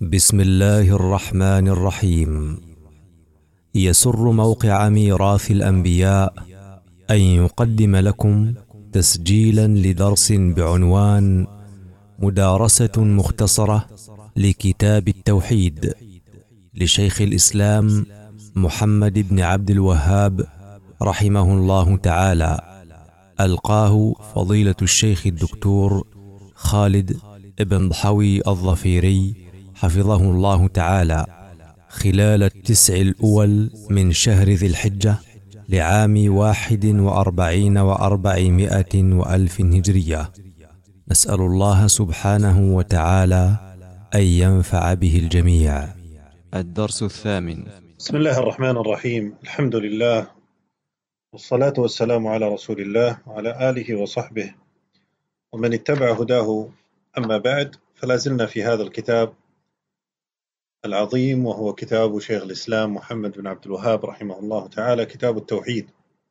بسم الله الرحمن الرحيم. يسر موقع ميراث الأنبياء أن يقدم لكم تسجيلا لدرس بعنوان مدارسة مختصرة لكتاب التوحيد لشيخ الإسلام محمد بن عبد الوهاب رحمه الله تعالى، ألقاه فضيلة الشيخ الدكتور خالد بن ضحوي الظفيري حفظه الله تعالى خلال 9 الأول من شهر ذي الحجة لعام 41 و400 وألف هجرية. نسأل الله سبحانه وتعالى أن ينفع به الجميع. الدرس الثامن. بسم الله الرحمن الرحيم. الحمد لله والصلاة والسلام على رسول الله وعلى آله وصحبه ومن اتبع هداه، أما بعد، فلا زلنا في هذا الكتاب العظيم وهو كتاب شيخ الإسلام محمد بن عبد الوهاب رحمه الله تعالى، كتاب التوحيد.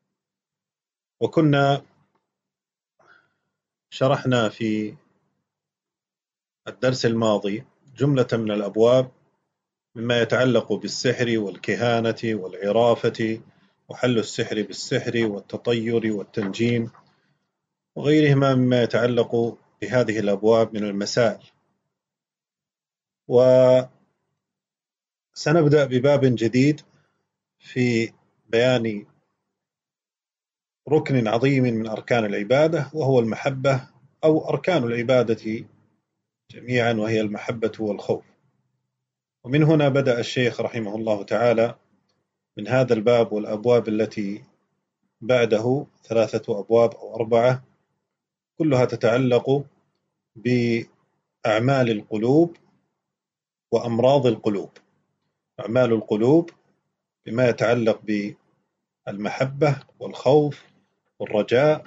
وكنا شرحنا في الدرس الماضي جملة من الأبواب مما يتعلق بالسحر والكهانة والعرافة وحل السحر بالسحر والتطير والتنجيم وغيرهما مما يتعلق بهذه الأبواب من المسائل. وسنبدأ بباب جديد في بيان ركن عظيم من أركان العبادة، وهو المحبة، أو أركان العبادة جميعا، وهي المحبة والخوف. ومن هنا بدأ الشيخ رحمه الله تعالى من هذا الباب والأبواب التي بعده 3 أبواب أو 4، كلها تتعلق بأعمال القلوب وأمراض القلوب. أعمال القلوب بما يتعلق بالمحبة والخوف والرجاء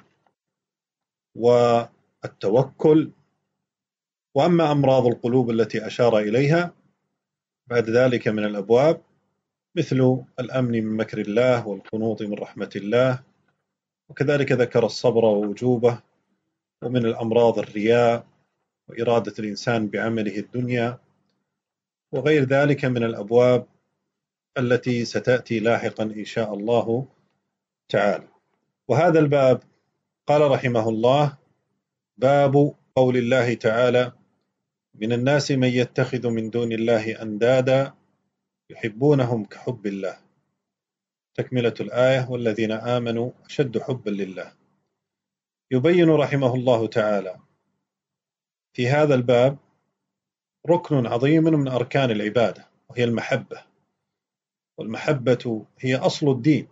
والتوكل. وأما أمراض القلوب التي أشار إليها بعد ذلك من الأبواب مثل الأمن من مكر الله والقنوط من رحمة الله، وكذلك ذكر الصبر ووجوبه. ومن الأمراض الرياء وإرادة الإنسان بعمله الدنيا، وغير ذلك من الأبواب التي ستأتي لاحقا إن شاء الله تعالى. وهذا الباب قال رحمه الله: باب قول الله تعالى: من الناس من يتخذ من دون الله أندادا يحبونهم كحب الله. تكملة الآية: والذين آمنوا أشد حبا لله. يبين رحمه الله تعالى في هذا الباب ركن عظيم من أركان العبادة، وهي المحبة. والمحبة هي أصل الدين،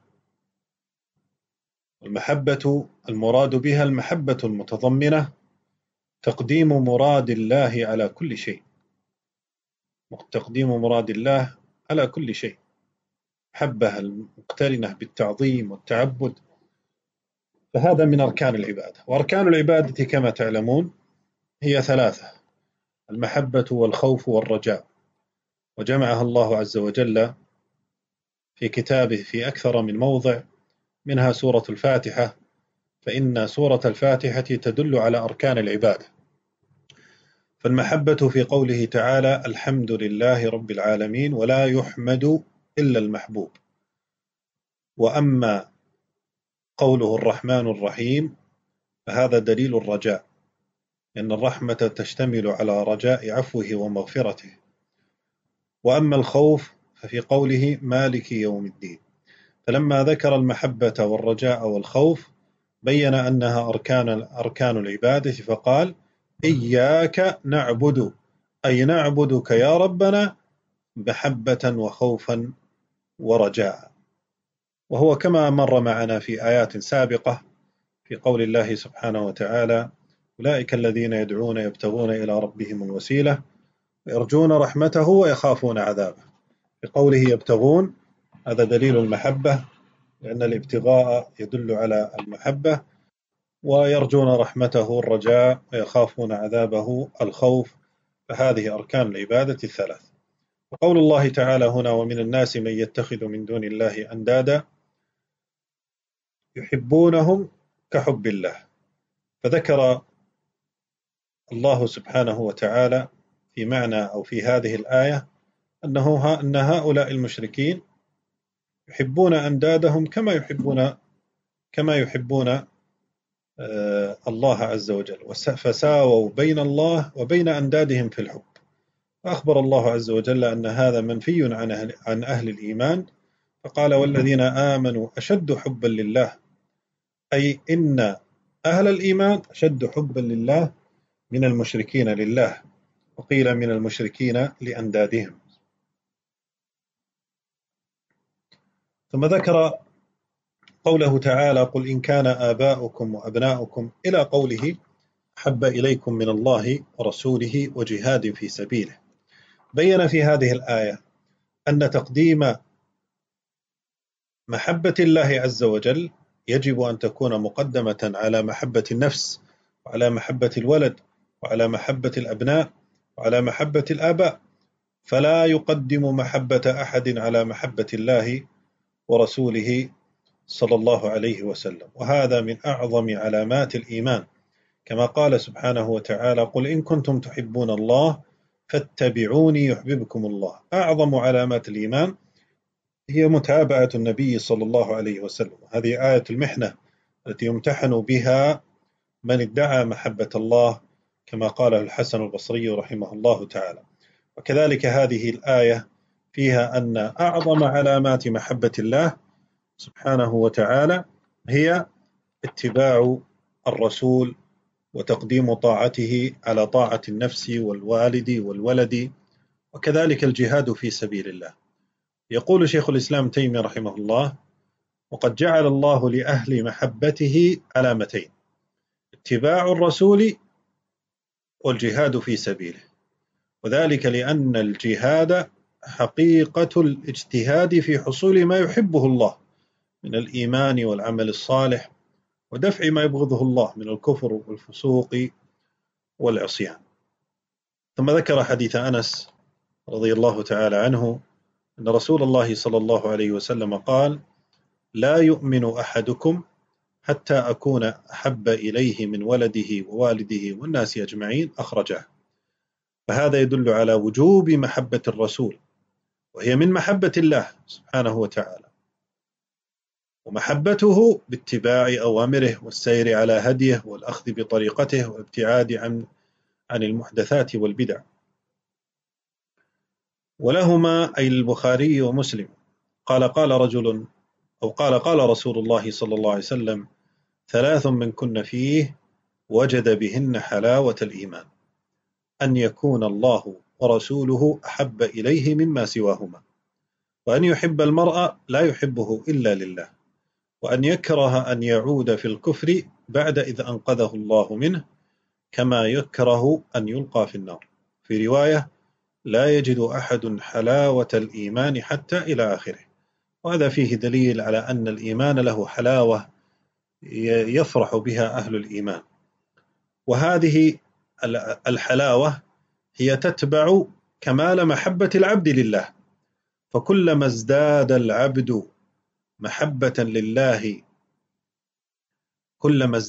والمحبة المراد بها المحبة المتضمنة تقديم مراد الله على كل شيء. تقديم مراد الله على كل شيء، محبة المقترنة بالتعظيم والتعبد. فهذا من أركان العبادة. وأركان العبادة كما تعلمون هي 3: المحبة والخوف والرجاء. وجمعها الله عز وجل في كتابه في أكثر من موضع، منها سورة الفاتحة، فإن سورة الفاتحة تدل على أركان العبادة. فالمحبة في قوله تعالى: الحمد لله رب العالمين ولا يحمد إلا المحبوب. وأما قوله الرحمن الرحيم فهذا دليل الرجاء، لأن الرحمة تشتمل على رجاء عفوه ومغفرته. وأما الخوف ففي قوله مالك يوم الدين. فلما ذكر المحبة والرجاء والخوف بين أنها أركان العبادة، فقال: إياك نعبد، أي نعبدك يا ربنا محبة وخوفا ورجاء. وهو كما مر معنا في آيات سابقة في قول الله سبحانه وتعالى: أولئك الذين يدعون يبتغون إلى ربهم الوسيلة ويرجون رحمته ويخافون عذابه. في قوله يبتغون هذا دليل المحبة، لأن الابتغاء يدل على المحبة، ويرجون رحمته الرجاء، ويخافون عذابه الخوف. فهذه أركان العبادة 3. وقول الله تعالى هنا: ومن الناس من يتخذ من دون الله أندادا يحبونهم كحب الله. فذكر الله سبحانه وتعالى في معنى أو في هذه الآية أن هؤلاء المشركين يحبون أندادهم كما يحبون الله عز وجل، فساووا بين الله وبين أندادهم في الحب. فأخبر الله عز وجل أن هذا منفي عن أهل الإيمان، فقال والذين آمنوا أشد حبا لله، أي إن أهل الإيمان أشد حبا لله من المشركين لله، وقيل من المشركين لأندادهم. ثم ذكر قوله تعالى قل إن كان آباؤكم وأبناؤكم إلى قوله أحب إليكم من الله ورسوله وجهاد في سبيله. بين في هذه الآية أن تقديم محبة الله عز وجل يجب أن تكون مقدمة على محبة النفس، وعلى محبة الولد، وعلى محبة الأبناء، وعلى محبة الآباء، فلا يقدم محبة أحد على محبة الله ورسوله صلى الله عليه وسلم. وهذا من أعظم علامات الإيمان، كما قال سبحانه وتعالى قل إن كنتم تحبون الله فاتبعوني يحببكم الله. أعظم علامات الإيمان هي متابعة النبي صلى الله عليه وسلم. هذه آية المحنة التي يمتحن بها من ادعى محبة الله، كما قال الحسن البصري رحمه الله تعالى. وكذلك هذه الآية فيها أن أعظم علامات محبة الله سبحانه وتعالى هي اتباع الرسول وتقديم طاعته على طاعة النفس والوالد والولد، وكذلك الجهاد في سبيل الله. يقول شيخ الإسلام تيمية رحمه الله وقد جعل الله لأهل محبته علامتين: اتباع الرسول والجهاد في سبيله، وذلك لأن الجهاد حقيقة الاجتهاد في حصول ما يحبه الله من الإيمان والعمل الصالح، ودفع ما يبغضه الله من الكفر والفسوق والعصيان. ثم ذكر حديث أنس رضي الله تعالى عنه أن رسول الله صلى الله عليه وسلم قال لا يؤمن أحدكم حتى أكون أحب إليه من ولده ووالده والناس أجمعين، أخرجه. فهذا يدل على وجوب محبة الرسول، وهي من محبة الله سبحانه وتعالى، ومحبته باتباع أوامره والسير على هديه والأخذ بطريقته والابتعاد عن المحدثات والبدع. ولهما أي البخاري ومسلم قال رجل أو قال رسول الله صلى الله عليه وسلم ثلاث من كن فيه وجد بهن حلاوة الإيمان: أن يكون الله ورسوله أحب إليه مما سواهما، وأن يحب المرء لا يحبه إلا لله، وأن يكره أن يعود في الكفر بعد إذ أنقذه الله منه، كما يكره أن يلقى في النار. في رواية لا يجد أحد حلاوة الإيمان حتى إلى آخره. وهذا فيه دليل على أن الإيمان له حلاوة يفرح بها أهل الإيمان، وهذه الحلاوة هي تتبع كمال محبة العبد لله. فكلما ازداد العبد محبة لله كلما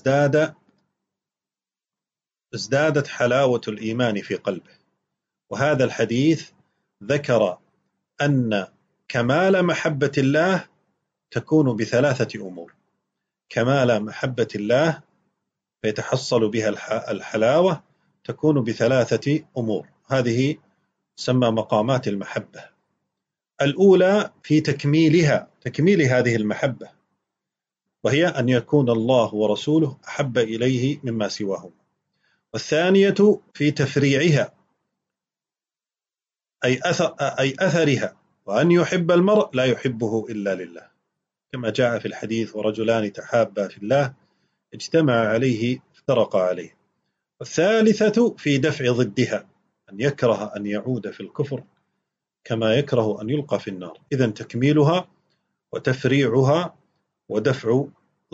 ازدادت حلاوة الإيمان في قلبه. وهذا الحديث ذكر أن كمال محبة الله تكون بثلاثة أمور: كمال محبة الله فيتحصل بها الحلاوة تكون بثلاثة أمور، هذه تسمى مقامات المحبة. الأولى في تكميل هذه المحبة، وهي أن يكون الله ورسوله أحب إليه مما سواهما. والثانية في تفريعها أي أثرها، وأن يحب المرء لا يحبه إلا لله، كما جاء في الحديث ورجلان تحابا في الله اجتمع عليه افترقا عليه. والثالثة في دفع ضدها، أن يكره أن يعود في الكفر كما يكره أن يلقى في النار. إذن تكميلها وتفريعها ودفع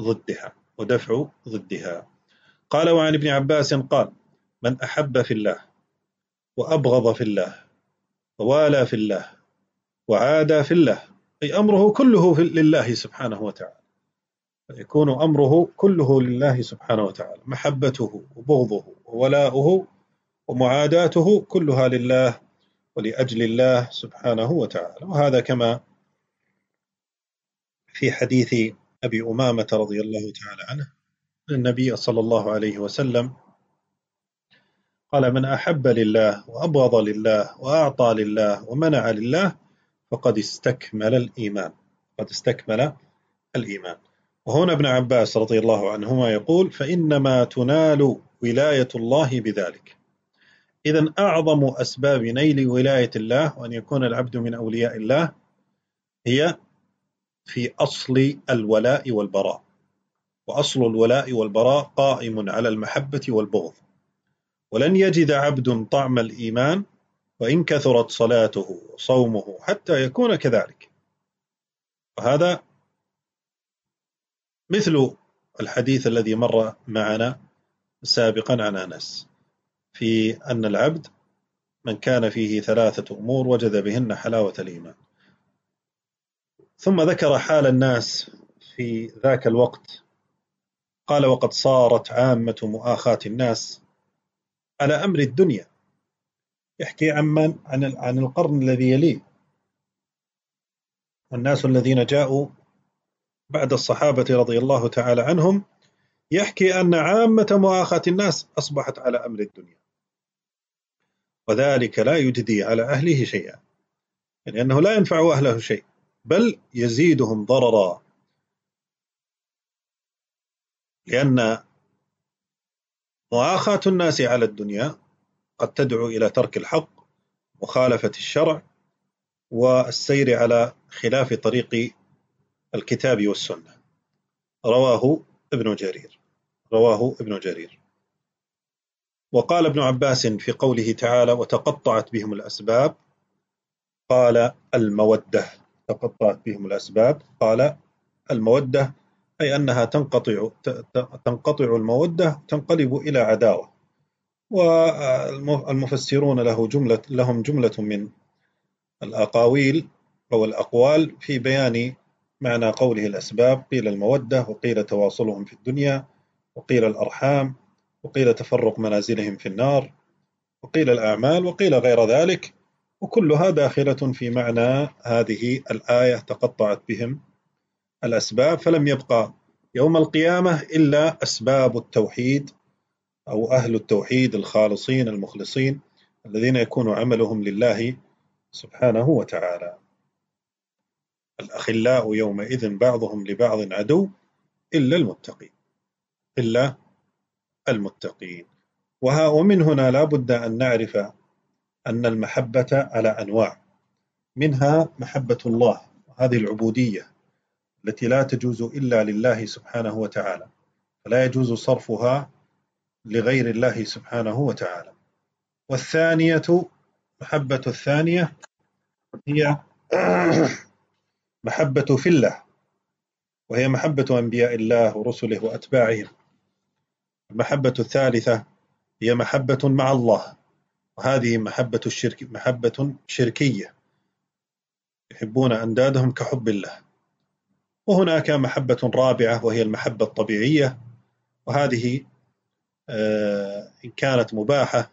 ضدها. قال وعن ابن عباس قال من أحب في الله وأبغض في الله ووالى في الله وعادى في الله، أي أمره كله لله سبحانه وتعالى، فيكون أمره كله لله سبحانه وتعالى، محبته وبغضه وولاؤه ومعاداته كلها لله ولأجل الله سبحانه وتعالى. وهذا كما في حديث أبي أمامة رضي الله تعالى عنه النبي صلى الله عليه وسلم قال: من أحب لله وأبغض لله وأعطى لله ومنع لله فقد استكمل الإيمان. قد استكمل الإيمان. وهنا ابن عباس رضي الله عنهما يقول: فإنما تنال ولاية الله بذلك. إذن أعظم أسباب نيل ولاية الله وأن يكون العبد من أولياء الله هي في أصل الولاء والبراء. وأصل الولاء والبراء قائم على المحبة والبغض. ولن يجد عبد طعم الإيمان وإن كثرت صلاته وصومه حتى يكون كذلك. وهذا مثل الحديث الذي مر معنا سابقا عن أنس في أن العبد من كان فيه 3 أمور وجد بهن حلاوة الإيمان. ثم ذكر حال الناس في ذاك الوقت، قال: وقد صارت عامة مؤاخاة الناس على أمر الدنيا. يحكي عن القرن الذي يليه، والناس الذين جاءوا بعد الصحابة رضي الله تعالى عنهم، يحكي أن عامة مؤاخاة الناس أصبحت على أمر الدنيا، وذلك لا يجدي على أهله شيئا، يعني أنه لا ينفع أهله شيء بل يزيدهم ضررا، لأن مؤاخاة الناس على الدنيا قد تدعو إلى ترك الحق، مخالفة الشرع، والسير على خلاف طريق الكتاب والسنة. رواه ابن جرير. وقال ابن عباس في قوله تعالى: وتقطعت بهم الأسباب، قال: المودة. تقطعت بهم الأسباب، قال: المودة، أي أنها تنقطع المودة، تنقلب إلى عداوة. والمفسرون لهم جملة من الأقاويل أو الأقوال في بيان معنى قوله الأسباب. قيل المودة، وقيل تواصلهم في الدنيا، وقيل الأرحام، وقيل تفرق منازلهم في النار، وقيل الأعمال، وقيل غير ذلك، وكلها داخلة في معنى هذه الآية: تقطعت بهم الأسباب. فلم يبقى يوم القيامة إلا أسباب التوحيد أو أهل التوحيد الخالصين المخلصين الذين يكون عملهم لله سبحانه وتعالى. الأخلاء يومئذ بعضهم لبعض عدو إلا المتقين. ومن هنا لا بد أن نعرف أن المحبة على أنواع، منها محبة الله، هذه العبودية التي لا تجوز إلا لله سبحانه وتعالى، فلا يجوز صرفها لغير الله سبحانه وتعالى. والثانية، محبة الثانية هي محبة في الله، وهي محبة أنبياء الله ورسله وأتباعهم. المحبة الثالثة هي محبة مع الله، وهذه محبة شركية، يحبون أندادهم كحب الله. وهناك محبة رابعة وهي المحبة الطبيعية، وهذه إن كانت مباحة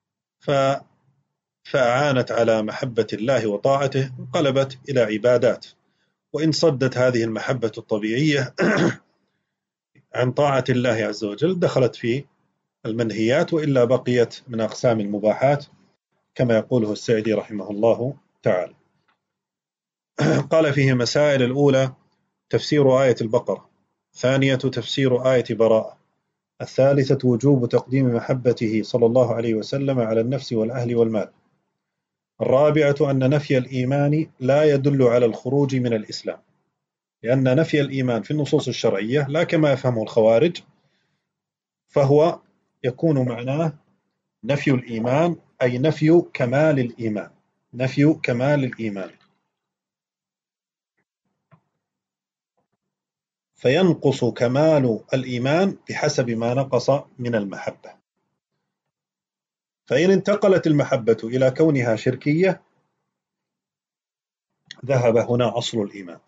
فأعانت على محبة الله وطاعته انقلبت إلى عبادات، وإن صدت هذه المحبة الطبيعية عن طاعة الله عز وجل دخلت في المنهيات، وإلا بقيت من أقسام المباحات كما يقوله السعدي رحمه الله تعالى. قال فيه مسائل: الأولى تفسير آية البقرة، الثانية تفسير آية براءة، الثالثة وجوب تقديم محبته صلى الله عليه وسلم على النفس والأهل والمال، الرابعة أن نفي الإيمان لا يدل على الخروج من الإسلام، لأن نفي الإيمان في النصوص الشرعية لا كما يفهمه الخوارج، فهو يكون معناه نفي الإيمان أي نفي كمال الإيمان، نفي كمال الإيمان، فينقص كمال الإيمان بحسب ما نقص من المحبة. فإن انتقلت المحبة إلى كونها شركية ذهب هنا أصل الإيمان.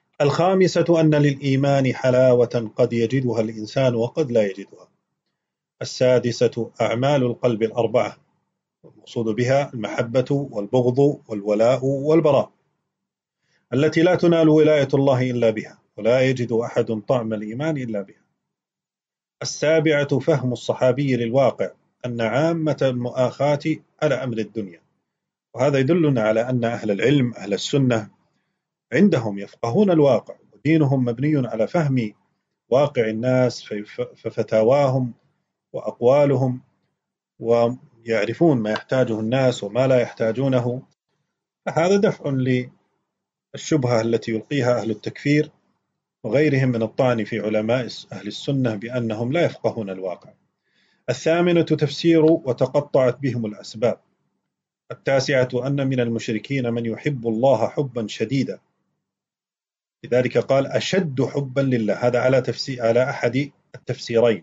الخامسة أن للإيمان حلاوة قد يجدها الإنسان وقد لا يجدها، السادسة أعمال القلب الأربعة، المقصود بها المحبة والبغض والولاء والبراء، التي لا تنال ولاية الله إلا بها، ولا يجد أحد طعم الإيمان إلا بها. السابعة فهم الصحابي للواقع، أن عامة المؤاخاة على أمر الدنيا، وهذا يدلنا على أن أهل العلم أهل السنة عندهم يفقهون الواقع، ودينهم مبني على فهم واقع الناس، ففتاواهم وأقوالهم، ويعرفون ما يحتاجه الناس وما لا يحتاجونه. فهذا دفع للشبهة التي يلقيها أهل التكفير وغيرهم من الطعن في علماء أهل السنة بأنهم لا يفقهون الواقع. الثامنة تفسير وتقطعت بهم الأسباب. التاسعة أن من المشركين من يحب الله حبا شديدا، لذلك قال أشد حبا لله، هذا على أحد التفسيرين،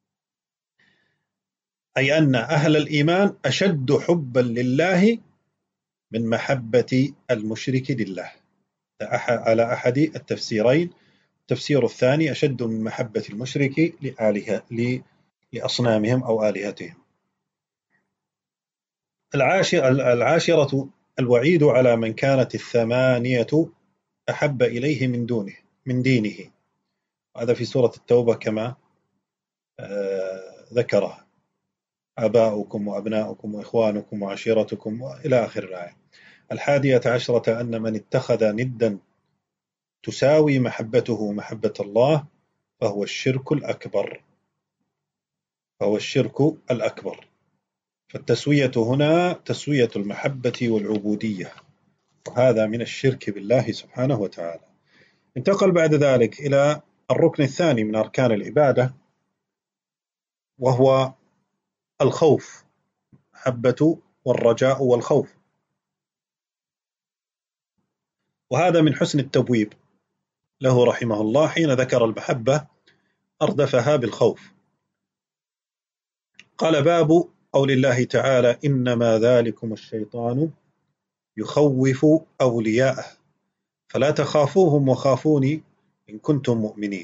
أي أن أهل الإيمان أشد حبا لله من محبة المشرك لله، على أحد التفسيرين. التفسير الثاني أشد من محبة المشرك لأصنامهم أو آلهتهم. العاشرة الوعيد على من كانت الثمانية أحب إليه من دينه، هذا في سورة التوبة كما ذكره، آباؤكم وأبناؤكم وإخوانكم وعشيرتكم إلى آخر الآية. 11 أن من اتخذ ندا تساوي محبته محبة الله فهو الشرك الأكبر. فالتسوية هنا تسوية المحبة والعبودية، وهذا من الشرك بالله سبحانه وتعالى. انتقل بعد ذلك إلى الركن الثاني من أركان العبادة، وهو الخوف، محبة والرجاء والخوف. وهذا من حسن التبويب له رحمه الله، حين ذكر المحبة أردفها بالخوف. قال باب قول الله تعالى إنما ذلكم الشيطان يخوف أولياءه فلا تخافوهم وخافوني إن كنتم مؤمنين.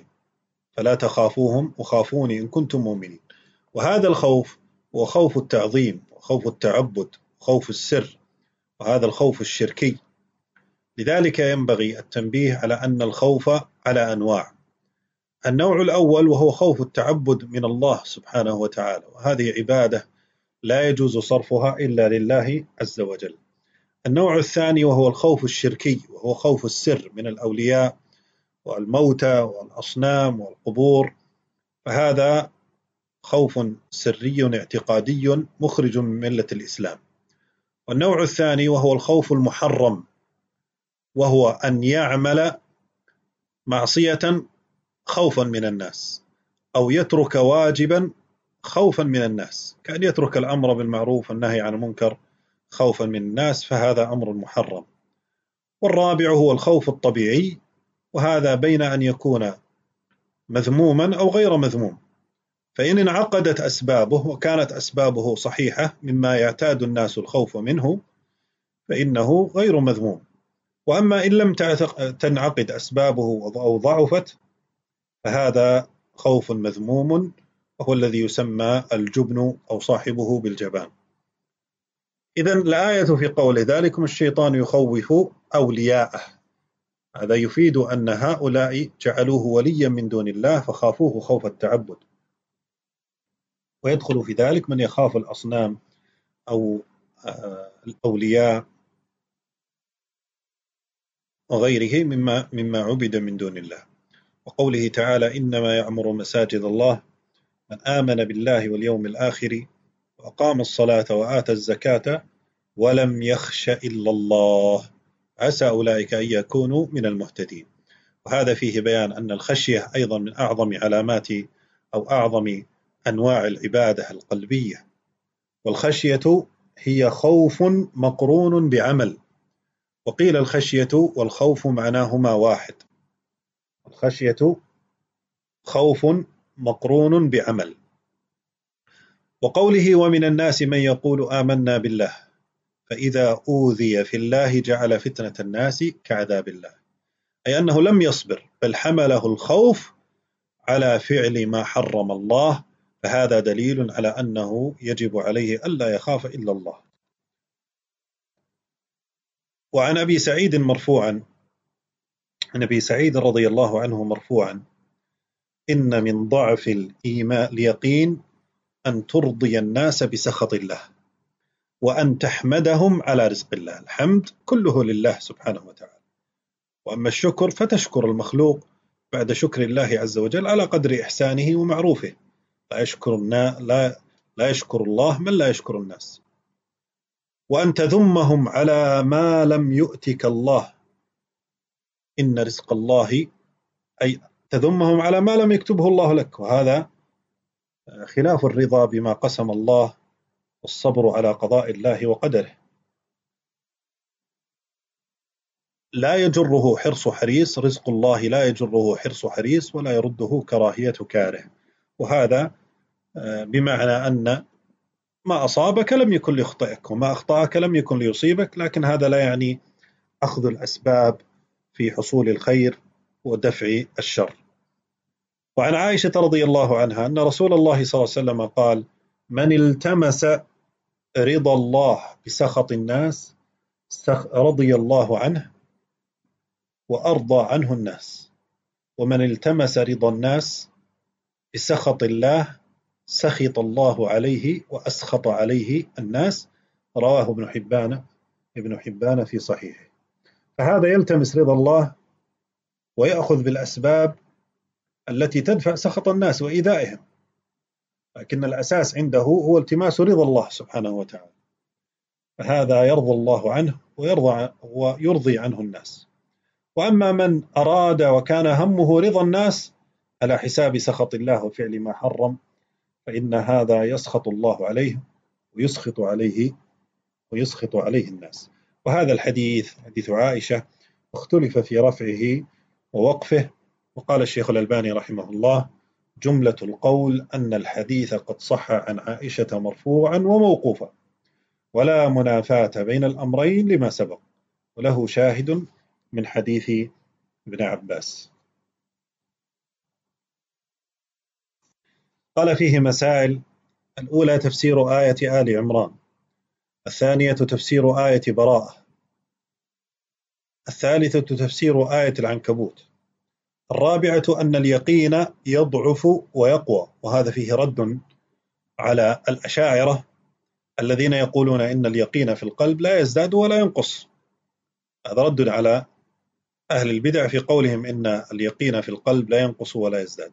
وهذا الخوف هو خوف التعظيم وخوف التعبد وخوف السر، وهذا الخوف الشركي. لذلك ينبغي التنبيه على أن الخوف على أنواع. النوع الأول وهو خوف التعبد من الله سبحانه وتعالى، وهذه عبادة لا يجوز صرفها إلا لله عز وجل. النوع الثاني وهو الخوف الشركي، وهو خوف السر من الأولياء والموتى والأصنام والقبور، فهذا خوف سري اعتقادي مخرج من ملة الإسلام. والنوع الثاني وهو الخوف المحرم، وهو أن يعمل معصية خوفا من الناس، أو يترك واجبا خوفا من الناس، كأن يترك الأمر بالمعروف والنهي عن المنكر خوفا من الناس، فهذا أمر محرم. والرابع هو الخوف الطبيعي، وهذا بين أن يكون مذموما أو غير مذموم، فإن انعقدت أسبابه وكانت أسبابه صحيحة مما يعتاد الناس الخوف منه فإنه غير مذموم. وأما إن لم تنعقد أسبابه أو ضعفت فهذا خوف مذموم، وهو الذي يسمى الجبن أو صاحبه بالجبان. إذن الآية في قول ذلكم الشيطان يخوف أولياءه، هذا يفيد أن هؤلاء جعلوه وليا من دون الله فخافوه خوف التعبد، ويدخل في ذلك من يخاف الأصنام أو الأولياء وغيره مما عبد من دون الله. وقوله تعالى إنما يعمر مساجد الله من آمن بالله واليوم الآخر وأقام الصلاة وآتى الزكاة ولم يخش إلا الله عسى أولئك أن يكونوا من المهتدين. وهذا فيه بيان أن الخشية أيضا من أعظم علامات أو أعظم أنواع العبادة القلبية. والخشية هي خوف مقرون بعمل، وقيل الخشية والخوف معناهما واحد، الخشية خوف مقرون بعمل. وقوله ومن الناس من يقول آمنا بالله فإذا أوذي في الله جعل فتنة الناس كعذاب الله، أي أنه لم يصبر بل حمله الخوف على فعل ما حرم الله، فهذا دليل على أنه يجب عليه ألا يخاف إلا الله. وعن أبي سعيد مرفوعا، عن أبي سعيد رضي الله عنه مرفوعا: إن من ضعف اليقين أن ترضي الناس بسخط الله، وأن تحمدهم على رزق الله. الحمد كله لله سبحانه وتعالى، وأما الشكر فتشكر المخلوق بعد شكر الله عز وجل على قدر إحسانه ومعروفه. لا يشكر الله من لا يشكر الناس. وأن تذمهم على ما لم يؤتك الله، إن رزق الله، أي تذمهم على ما لم يكتبه الله لك، وهذا خلاف الرضا بما قسم الله والصبر على قضاء الله وقدره. لا يجره حرص حريص، رزق الله لا يجره حرص حريص ولا يرده كراهية كاره. وهذا بمعنى أن ما أصابك لم يكن ليخطئك، وما أخطأك لم يكن ليصيبك، لكن هذا لا يعني أخذ الأسباب في حصول الخير ودفع الشر. وعن عائشة رضي الله عنها أن رسول الله صلى الله عليه وسلم قال: من التمس رضا الله بسخط الناس رضي الله عنه وأرضى عنه الناس، ومن التمس رضا الناس بسخط الله سخط الله عليه وأسخط عليه الناس. رواه ابن حبان في صحيحه. فهذا يلتمس رضا الله ويأخذ بالأسباب التي تدفع سخط الناس وإيذائهم، لكن الأساس عنده هو التماس رضا الله سبحانه وتعالى، فهذا يرضى الله عنه ويرضي عنه الناس. وأما من أراد وكان همه رضا الناس على حساب سخط الله وفعل ما حرم، فإن هذا يسخط الله عليه ويسخط عليه الناس. وهذا الحديث حديث عائشة اختلف في رفعه ووقفه، وقال الشيخ الألباني رحمه الله: جملة القول أن الحديث قد صح عن عائشة مرفوعا وموقوفا، ولا منافاة بين الأمرين لما سبق، وله شاهد من حديث ابن عباس. قال فيه مسائل: الأولى تفسير آية آل عمران، الثانية تفسير آية براءة، الثالثة تفسير آية العنكبوت، الرابعة أن اليقين يضعف ويقوى، وهذا فيه رد على الأشاعرة الذين يقولون إن اليقين في القلب لا يزداد ولا ينقص. هذا رد على أهل البدع في قولهم إن اليقين في القلب لا ينقص ولا يزداد.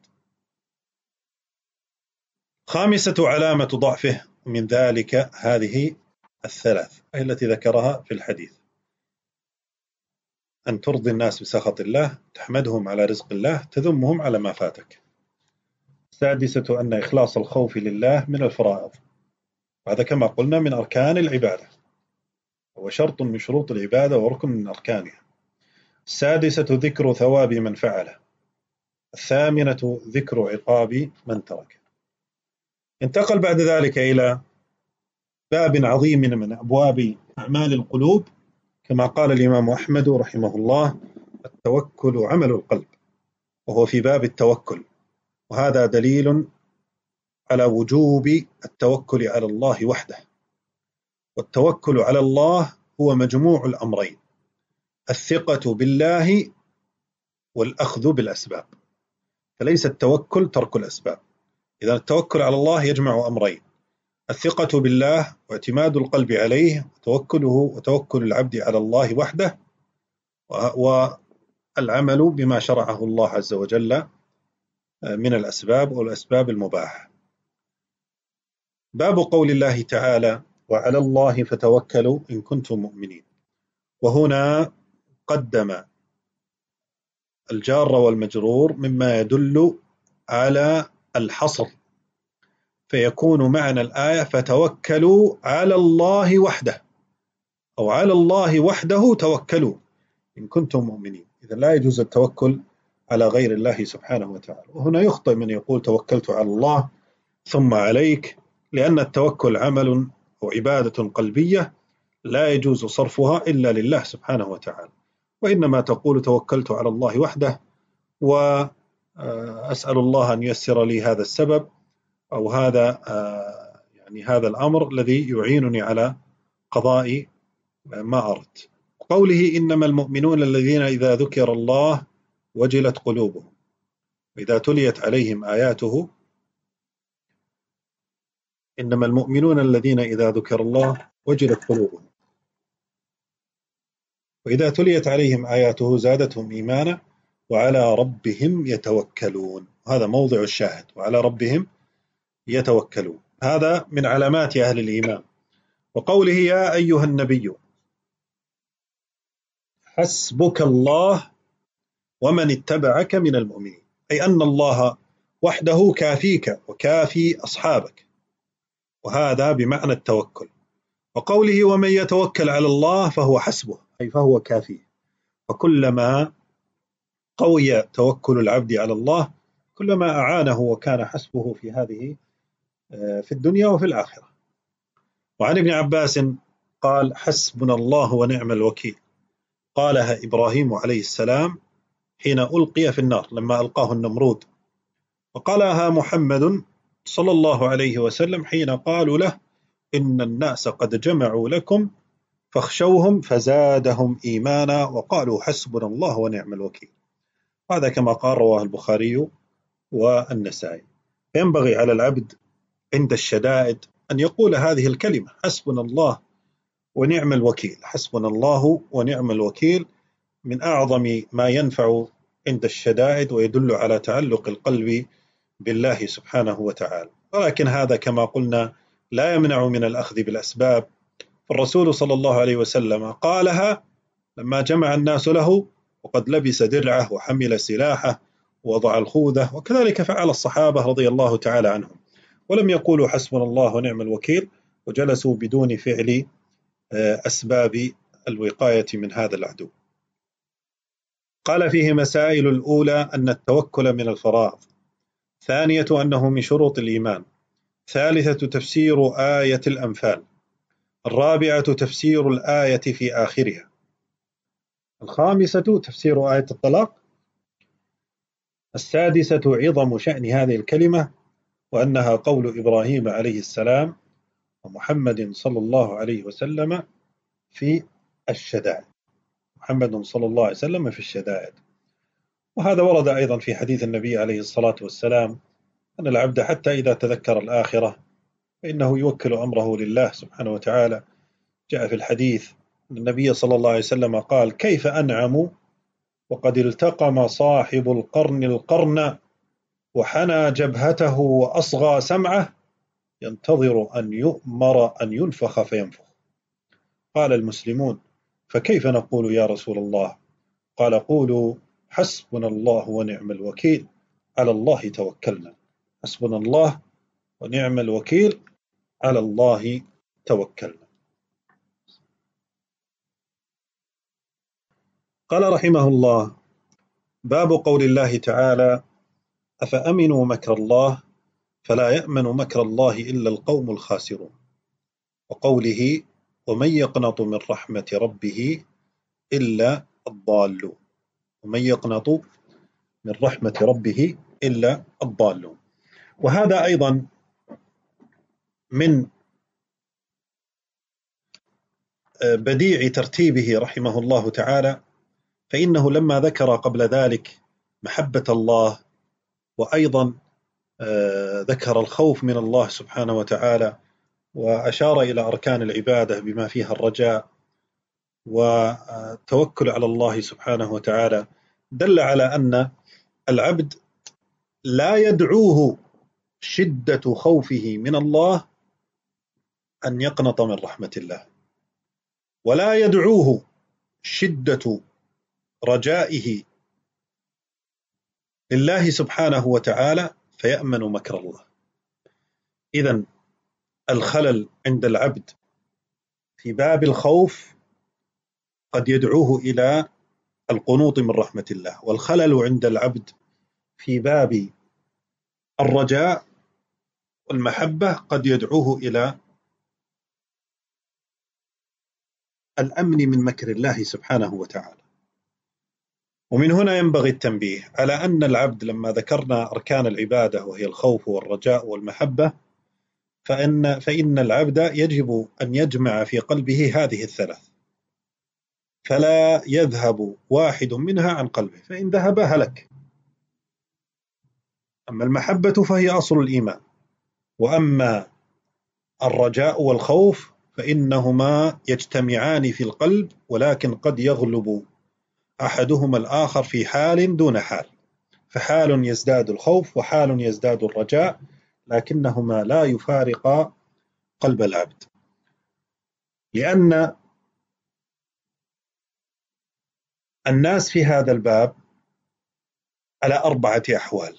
خامسة علامة ضعفه، من ذلك هذه الثلاث التي ذكرها في الحديث: أن ترضي الناس بسخط الله، تحمدهم على رزق الله، تذمهم على ما فاتك. السادسة أن إخلاص الخوف لله من الفرائض، وهذا كما قلنا من أركان العبادة، هو شرط من شروط العبادة وركن من أركانها. السادسة ذكر ثواب من فعله. الثامنة ذكر عقاب من ترك. انتقل بعد ذلك إلى باب عظيم من أبواب أعمال القلوب، كما قال الإمام أحمد رحمه الله: التوكل عمل القلب، وهو في باب التوكل، وهذا دليل على وجوب التوكل على الله وحده. والتوكل على الله هو مجموع الأمرين: الثقة بالله والأخذ بالأسباب، فليس التوكل ترك الأسباب. إذا التوكل على الله يجمع أمرين: الثقة بالله واعتماد القلب عليه، وتوكله وتوكل العبد على الله وحده، والعمل بما شرعه الله عز وجل من الأسباب والأسباب المباحة. باب قول الله تعالى: وعلى الله فتوكلوا إن كنتم مؤمنين. وهنا قدم الجار والمجرور مما يدل على الحصر، فيكون معنى الآية: فتوكلوا على الله وحده، أو على الله وحده توكلوا إن كنتم مؤمنين. إذا لا يجوز التوكل على غير الله سبحانه وتعالى. وهنا يخطئ من يقول توكلت على الله ثم عليك، لأن التوكل عمل أو عبادة قلبية لا يجوز صرفها إلا لله سبحانه وتعالى، وإنما تقول توكلت على الله وحده، وأسأل الله أن ييسر لي هذا السبب، أو هذا يعني هذا الأمر الذي يعينني على قضاء ما أردت. قوله إنما المؤمنون الذين إذا ذكر الله وجلت قلوبهم وإذا تليت عليهم آياته. إنما المؤمنون الذين إذا ذكر الله وجلت قلوبهم وإذا تليت عليهم آياته زادتهم إيمانا وعلى ربهم يتوكلون. هذا موضع الشاهد، وعلى ربهم يتوكلون، هذا من علامات أهل الإيمان. وقوله يا أيها النبي حسبك الله ومن اتبعك من المؤمنين، أي أن الله وحده كافيك وكافي أصحابك، وهذا بمعنى التوكل. وقوله ومن يتوكل على الله فهو حسبه، أي فهو كافيه. فكلما قوي توكل العبد على الله كلما أعانه وكان حسبه في هذه في الدنيا وفي الآخرة. وعن ابن عباس قال حسبنا الله ونعم الوكيل، قالها إبراهيم عليه السلام حين ألقي في النار لما ألقاه النمرود، وقالها محمد صلى الله عليه وسلم حين قالوا له إن الناس قد جمعوا لكم فاخشوهم فزادهم إيمانا وقالوا حسبنا الله ونعم الوكيل. هذا كما قال رواه البخاري والنسائي. ينبغي على العبد عند الشدائد أن يقول هذه الكلمة حسبنا الله ونعم الوكيل. حسبنا الله ونعم الوكيل من أعظم ما ينفع عند الشدائد، ويدل على تعلق القلب بالله سبحانه وتعالى. ولكن هذا كما قلنا لا يمنع من الأخذ بالأسباب. فالرسول صلى الله عليه وسلم قالها لما جمع الناس له وقد لبس درعه وحمل سلاحه ووضع الخوذة، وكذلك فعل الصحابة رضي الله تعالى عنهم، ولم يقولوا حسبنا الله ونعم الوكيل وجلسوا بدون فعل أسباب الوقاية من هذا العدو. قال فيه مسائل: الأولى أن التوكل من الفرائض، ثانية أنه من شروط الإيمان، ثالثة تفسير آية الأنفال، الرابعة تفسير الآية في آخرها، الخامسة تفسير آية الطلاق، السادسة عظم شأن هذه الكلمة وأنها قول إبراهيم عليه السلام ومحمد صلى الله عليه وسلم في الشدائد. محمد صلى الله عليه وسلم في الشدائد. وهذا ورد أيضا في حديث النبي عليه الصلاة والسلام أن العبد حتى إذا تذكر الآخرة فإنه يوكل أمره لله سبحانه وتعالى. جاء في الحديث أن النبي صلى الله عليه وسلم قال كيف أنعم وقد التقم صاحب القرن القرن وحنى جبهته وأصغى سمعه ينتظر أن يؤمر أن ينفخ فينفخ. قال المسلمون فكيف نقول يا رسول الله؟ قال قولوا حسبنا الله ونعم الوكيل، على الله توكلنا. حسبنا الله ونعم الوكيل، على الله توكلنا. قال رحمه الله: باب قول الله تعالى: أفأمنوا مكر الله فلا يأمن مكر الله إلا القوم الخاسرون. وقوله: ومن يقنط من رحمة ربه إلا الضالون. ومن يقنط من رحمة ربه إلا الضالون. وهذا أيضا من بديع ترتيبه رحمه الله تعالى، فإنه لما ذكر قبل ذلك محبة الله وأيضا ذكر الخوف من الله سبحانه وتعالى، وأشار إلى أركان العبادة بما فيها الرجاء والتوكل على الله سبحانه وتعالى، دل على أن العبد لا يدعوه شدة خوفه من الله أن يقنط من رحمة الله، ولا يدعوه شدة رجائه لله سبحانه وتعالى فيأمن مكر الله. إذن الخلل عند العبد في باب الخوف قد يدعوه إلى القنوط من رحمة الله، والخلل عند العبد في باب الرجاء والمحبة قد يدعوه إلى الأمن من مكر الله سبحانه وتعالى. ومن هنا ينبغي التنبيه على أن العبد لما ذكرنا أركان العبادة وهي الخوف والرجاء والمحبة، فإن العبد يجب أن يجمع في قلبه هذه الثلاث، فلا يذهب واحد منها عن قلبه، فإن ذهب هلك. أما المحبة فهي أصل الإيمان، وأما الرجاء والخوف فإنهما يجتمعان في القلب، ولكن قد يغلب أحدهما الآخر في حال دون حال، فحال يزداد الخوف وحال يزداد الرجاء، لكنهما لا يفارقا قلب العبد، لأن الناس في هذا الباب على 4 أحوال.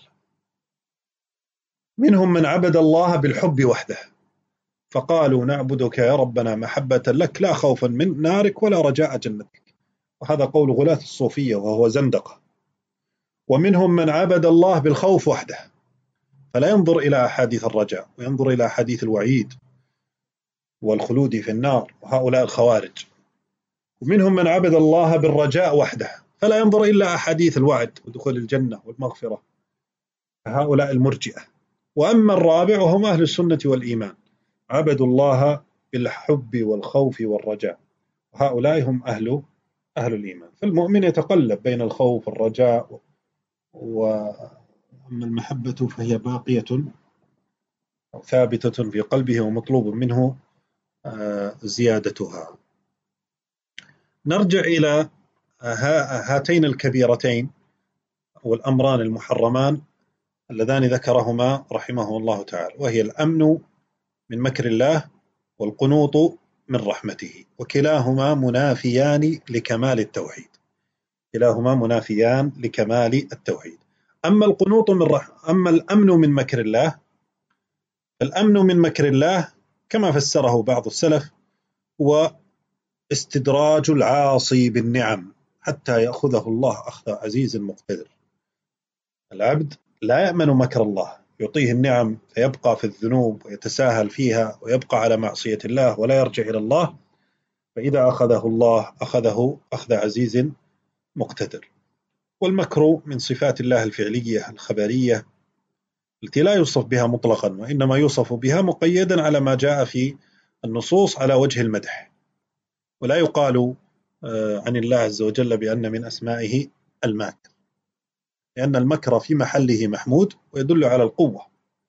منهم من عبد الله بالحب وحده، فقالوا نعبدك يا ربنا محبة لك لا خوفا من نارك ولا رجاء جنتك، وهذا قول غلاة الصوفية وهو زندقة. ومنهم من عبد الله بالخوف وحده، فلا ينظر إلى أحاديث الرجاء وينظر إلى أحاديث الوعيد والخلود في النار، وهؤلاء الخوارج. ومنهم من عبد الله بالرجاء وحده، فلا ينظر إلا أحاديث الوعد ودخول الجنة والمغفرة، هؤلاء المرجئة. وأما الرابع وهم أهل السنة والإيمان، عبدوا الله بالحب والخوف والرجاء، وهؤلاء هم أهل الإيمان. فالمؤمن يتقلب بين الخوف والرجاء، وأما المحبة فهي باقية ثابتة في قلبه ومطلوب منه زيادتها. نرجع إلى هاتين الكبيرتين والأمران المحرمان اللذان ذكرهما رحمه الله تعالى، وهي الأمن من مكر الله والقنوط من رحمته، وكلاهما منافيان لكمال التوحيد، كلاهما منافيان لكمال التوحيد. أما القنوط أما الأمن من مكر الله، الأمن من مكر الله كما فسره بعض السلف هو استدراج العاصي بالنعم حتى يأخذه الله أخذ عزيز مقتدر. العبد لا يأمن مكر الله، يعطيه النعم فيبقى في الذنوب ويتساهل فيها ويبقى على معصية الله ولا يرجع إلى الله، فإذا أخذه الله أخذه أخذ عزيز مقتدر. والمكر من صفات الله الفعلية الخبرية التي لا يوصف بها مطلقا، وإنما يوصف بها مقيدا على ما جاء في النصوص على وجه المدح، ولا يقال عن الله عز وجل بأن من أسمائه الماكر، لأن المكر في محله محمود ويدل على القوة،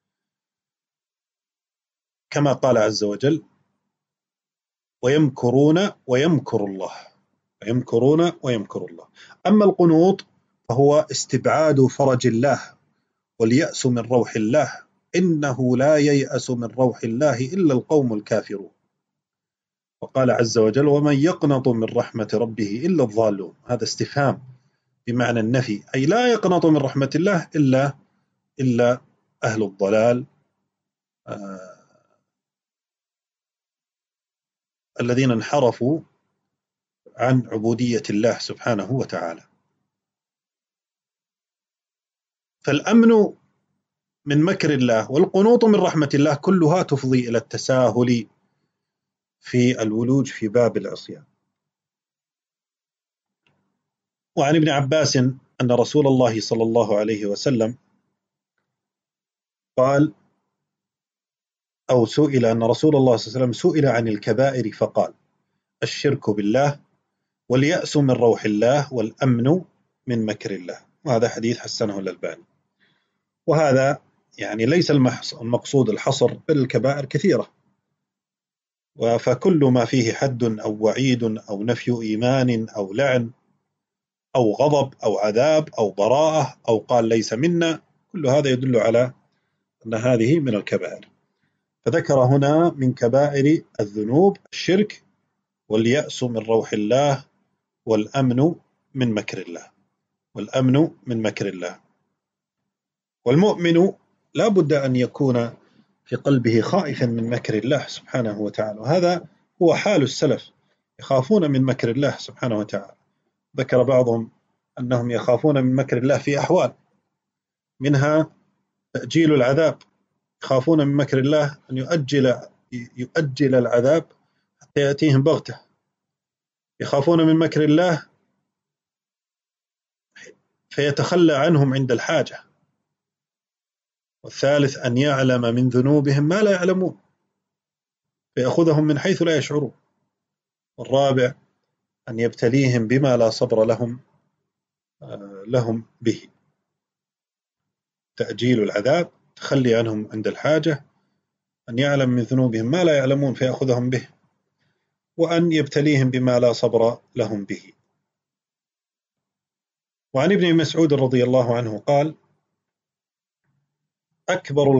كما قال عز وجل ويمكرون ويمكر الله، ويمكرون ويمكر الله. أما القنوط فهو استبعاد فرج الله واليأس من روح الله، إنه لا ييأس من روح الله إلا القوم الكافرون. وقال عز وجل ومن يقنط من رحمة ربه إلا الضالون، هذا استفهام بمعنى النفي، أي لا يقنط من رحمة الله إلا أهل الضلال الذين انحرفوا عن عبودية الله سبحانه وتعالى. فالأمن من مكر الله والقنوط من رحمة الله كلها تفضي إلى التساهل في الولوج في باب العصيان. وعن ابن عباس أن رسول الله صلى الله عليه وسلم قال أو سئل أن رسول الله صلى الله عليه وسلم سئل عن الكبائر فقال الشرك بالله واليأس من روح الله والأمن من مكر الله، وهذا حديث حسنه الألباني. وهذا يعني ليس المقصود الحصر، بل الكبائر كثيرة، فكل ما فيه حد أو وعيد أو نفي إيمان أو لعن أو غضب أو عذاب أو براءة أو قال ليس منا، كل هذا يدل على أن هذه من الكبائر. فذكر هنا من كبائر الذنوب الشرك واليأس من روح الله والأمن من مكر الله، والأمن من مكر الله. والمؤمن لا بد أن يكون في قلبه خائفا من مكر الله سبحانه وتعالى، وهذا هو حال السلف، يخافون من مكر الله سبحانه وتعالى. ذكر بعضهم أنهم يخافون من مكر الله في أحوال، منها تأجيل العذاب، يخافون من مكر الله أن يؤجل العذاب حتى يأتيهم بغتة. يخافون من مكر الله فيتخلى عنهم عند الحاجة. والثالث أن يعلم من ذنوبهم ما لا يعلمون فيأخذهم من حيث لا يشعرون. والرابع أن يبتليهم بما لا صبر لهم به، تأجيل العذاب، تخلي عنهم عند الحاجة، أن يعلم من ذنوبهم ما لا يعلمون فيأخذهم به، وأن يبتليهم بما لا صبر لهم به. وعن ابن مسعود رضي الله عنه قال: أكبر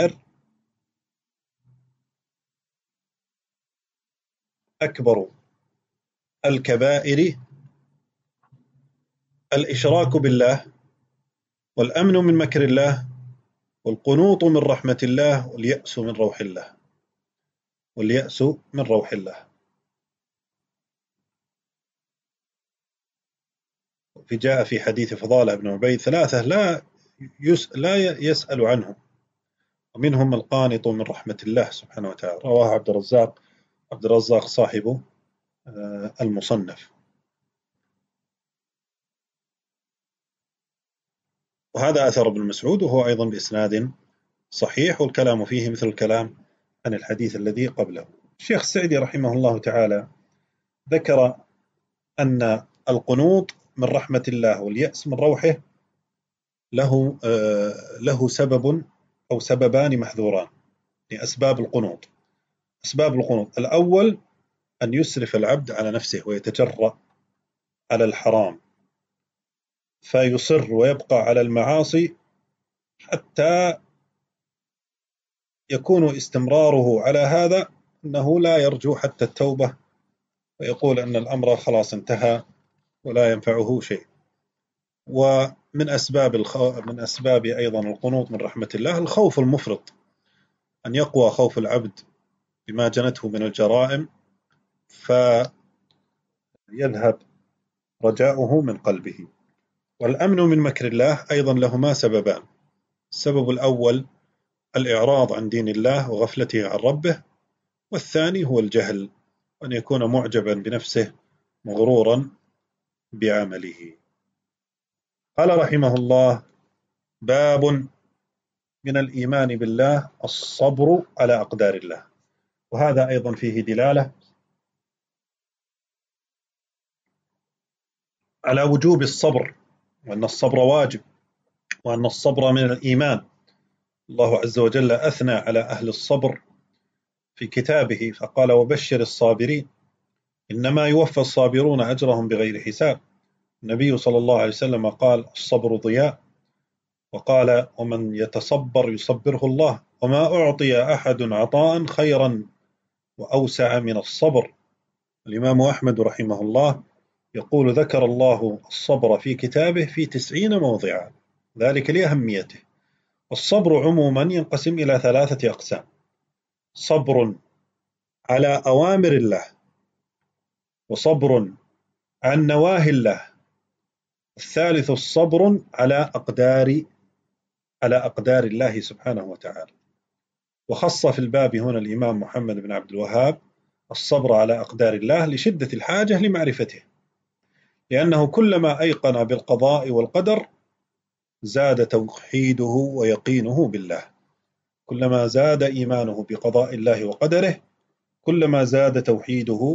الكبائر الإشراك بالله، والأمن من مكر الله، والقنوط من رحمة الله، واليأس من روح الله. جاء في حديث فضالة بن عبيد: ثلاثة لا يسأل عنهم، ومنهم القانط من رحمة الله سبحانه وتعالى. رواه عبد الرزاق صاحب المصنف. وهذا أثر ابن مسعود، وهو أيضا بإسناد صحيح، والكلام فيه مثل الكلام عن الحديث الذي قبله. الشيخ السعدي رحمه الله تعالى ذكر أن القنوط من رحمة الله واليأس من روحه له سبب أو سببان محذوران لأسباب القنوط. أسباب القنوط: الأول أن يسرف العبد على نفسه ويتجرأ على الحرام فيصر ويبقى على المعاصي حتى يكون استمراره على هذا أنه لا يرجو حتى التوبة، ويقول أن الأمر خلاص انتهى ولا ينفعه شيء. ومن أسباب أيضا القنوط من رحمة الله الخوف المفرط، أن يقوى خوف العبد بما جنته من الجرائم فيذهب رجاؤه من قلبه. والأمن من مكر الله أيضا لهما سببان: السبب الأول الإعراض عن دين الله وغفلته عن ربه، والثاني هو الجهل، أن يكون معجبا بنفسه مغرورا بعمله. قال رحمه الله: باب من الإيمان بالله الصبر على أقدار الله. وهذا أيضا فيه دلالة على وجوب الصبر، وأن الصبر واجب، وأن الصبر من الإيمان. الله عز وجل أثنى على أهل الصبر في كتابه فقال: وبشر الصابرين إنما يوفى الصابرون أجرهم بغير حساب. النبي صلى الله عليه وسلم قال: الصبر ضياء. وقال: ومن يتصبر يصبره الله، وما أعطي أحد عطاء خيرا وأوسع من الصبر. الإمام أحمد رحمه الله يقول: ذكر الله الصبر في كتابه في 90 موضعا، ذلك لأهميته. والصبر عموما ينقسم إلى 3 أقسام: صبر على أوامر الله، وصبر عن نواهي الله، الثالث الصبر على أقدار الله سبحانه وتعالى. وخص في الباب هنا الإمام محمد بن عبد الوهاب الصبر على أقدار الله لشدة الحاجة لمعرفته، لأنه كلما أيقن بالقضاء والقدر زاد توحيده ويقينه بالله. كلما زاد إيمانه بقضاء الله وقدره كلما زاد توحيده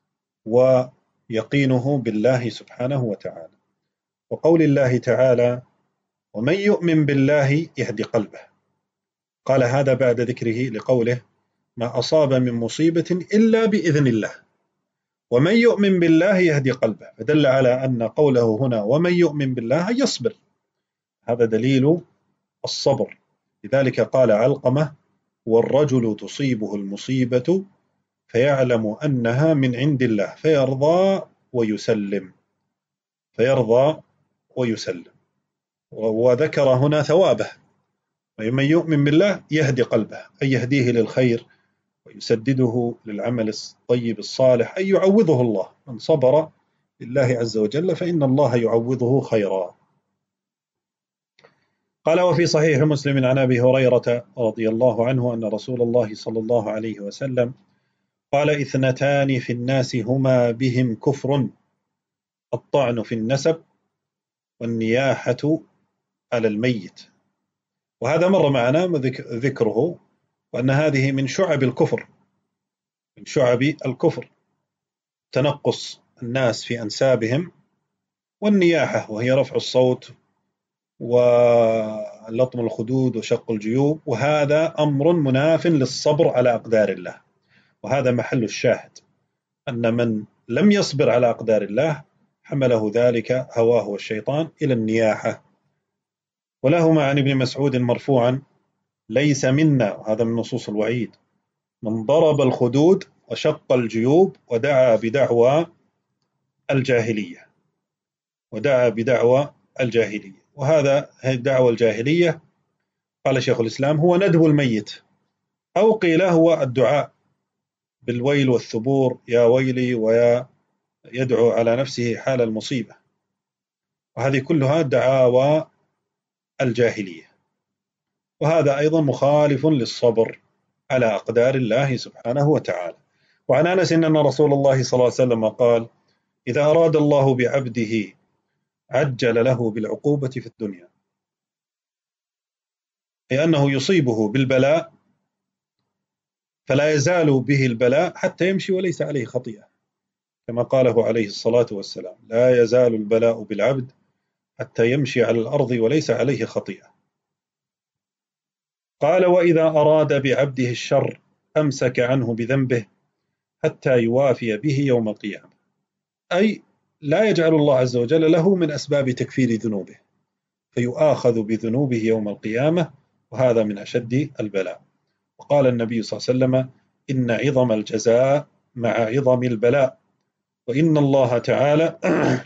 ويقينه بالله سبحانه وتعالى. وقول الله تعالى: ومن يؤمن بالله يهدي قلبه، قال هذا بعد ذكره لقوله: ما أصاب من مصيبة إلا بإذن الله، ومن يؤمن بالله يهدي قلبه، فدل على أن قوله هنا ومن يؤمن بالله يصبر، هذا دليل الصبر. لذلك قال علقمة: والرجل تصيبه المصيبة فيعلم أنها من عند الله فيرضى ويسلم. وذكر هنا ثوابه: ومن يؤمن بالله يهدي قلبه، أي يهديه للخير ويسدده للعمل الطيب الصالح، أي يعوضه الله. من صبر لله عز وجل فإن الله يعوضه خيرا. قال: وفي صحيح مسلم عن أبي هريرة رضي الله عنه أن رسول الله صلى الله عليه وسلم قال: 2 في الناس هما بهم كفر: الطعن في النسب، والنياحة على الميت. وهذا مر معنا ذكره، وأن هذه من شعب الكفر، من شعب الكفر، تنقص الناس في أنسابهم، والنياحة وهي رفع الصوت ولطم الخدود وشق الجيوب، وهذا أمر مناف للصبر على أقدار الله. وهذا محل الشاهد، أن من لم يصبر على أقدار الله حمله ذلك هواه والشيطان إلى النياحة. ولهما عن ابن مسعود مرفوعا: ليس منا، وهذا من نصوص الوعيد، من ضرب الخدود وشق الجيوب ودعا بدعوى الجاهلية. ودعا بدعوى الجاهلية، وهذا دعوى الجاهلية قال شيخ الإسلام هو ندب الميت، أو قيل هو الدعاء بالويل والثبور، يا ويلي، ويا يدعو على نفسه حال المصيبة. وهذه كلها دعاوى الجاهلية، وهذا أيضا مخالف للصبر على أقدار الله سبحانه وتعالى. وعن أنس أن رسول الله صلى الله عليه وسلم قال: إذا أراد الله بعبده عجل له بالعقوبة في الدنيا، أي أنه يصيبه بالبلاء فلا يزال به البلاء حتى يمشي وليس عليه خطيئة، كما قاله عليه الصلاة والسلام: لا يزال البلاء بالعبد حتى يمشي على الأرض وليس عليه خطيئة. قال: وإذا أراد بعبده الشر أمسك عنه بذنبه حتى يوافي به يوم القيامة، أي لا يجعل الله عز وجل له من أسباب تكفير ذنوبه، فيؤاخذ بذنوبه يوم القيامة، وهذا من أشد البلاء. وقال النبي صلى الله عليه وسلم: إن عظم الجزاء مع عظم البلاء، وإن الله تعالى